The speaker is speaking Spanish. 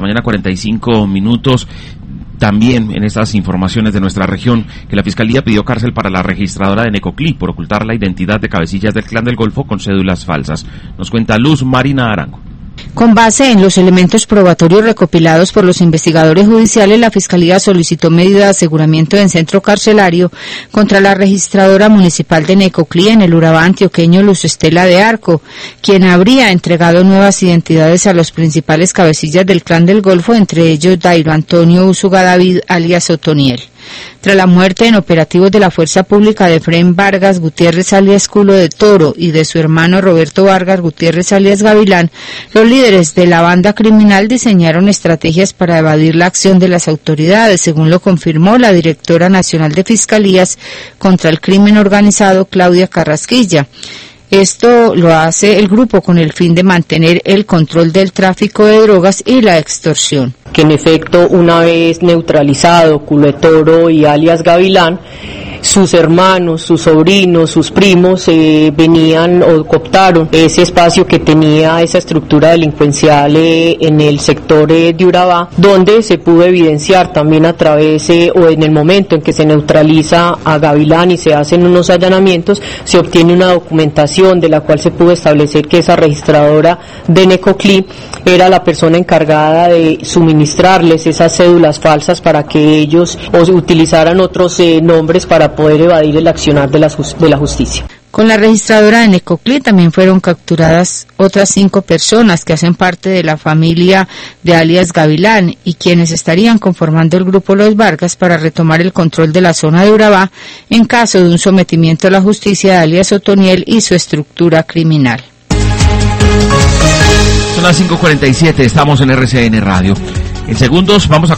mañana, 45 minutos. También en estas informaciones de nuestra región, que la Fiscalía pidió cárcel para la registradora de Necoclí por ocultar la identidad de cabecillas del Clan del Golfo con cédulas falsas. Nos cuenta Luz Marina Arango. Con base en los elementos probatorios recopilados por los investigadores judiciales, la Fiscalía solicitó medida de aseguramiento en centro carcelario contra la registradora municipal de Necoclí en el Urabá antioqueño Luz Estela de Arco, quien habría entregado nuevas identidades a los principales cabecillas del Clan del Golfo, entre ellos Dairo Antonio Úsuga David, alias Otoniel. Tras la muerte en operativos de la Fuerza Pública de Efraín Vargas Gutiérrez alias Culo de Toro y de su hermano Roberto Vargas Gutiérrez alias Gavilán, los líderes de la banda criminal diseñaron estrategias para evadir la acción de las autoridades, según lo confirmó la directora nacional de Fiscalías contra el Crimen Organizado, Claudia Carrasquilla. Esto lo hace el grupo con el fin de mantener el control del tráfico de drogas y la extorsión. Que en efecto, una vez neutralizado Culo de Toro y alias Gavilán, sus hermanos, sus sobrinos, sus primos venían o cooptaron ese espacio que tenía esa estructura delincuencial en el sector de Urabá, donde se pudo evidenciar también a través o en el momento en que se neutraliza a Gavilán y se hacen unos allanamientos, se obtiene una documentación de la cual se pudo establecer que esa registradora de Necoclí era la persona encargada de suministrarles esas cédulas falsas para que ellos utilizaran otros nombres para poder evadir el accionar de la justicia. Con la registradora de Necoclí también fueron capturadas otras 5 personas que hacen parte de la familia de alias Gavilán y quienes estarían conformando el grupo Los Vargas para retomar el control de la zona de Urabá en caso de un sometimiento a la justicia de alias Otoniel y su estructura criminal. Son las 5:47, estamos en RCN Radio. En segundos vamos a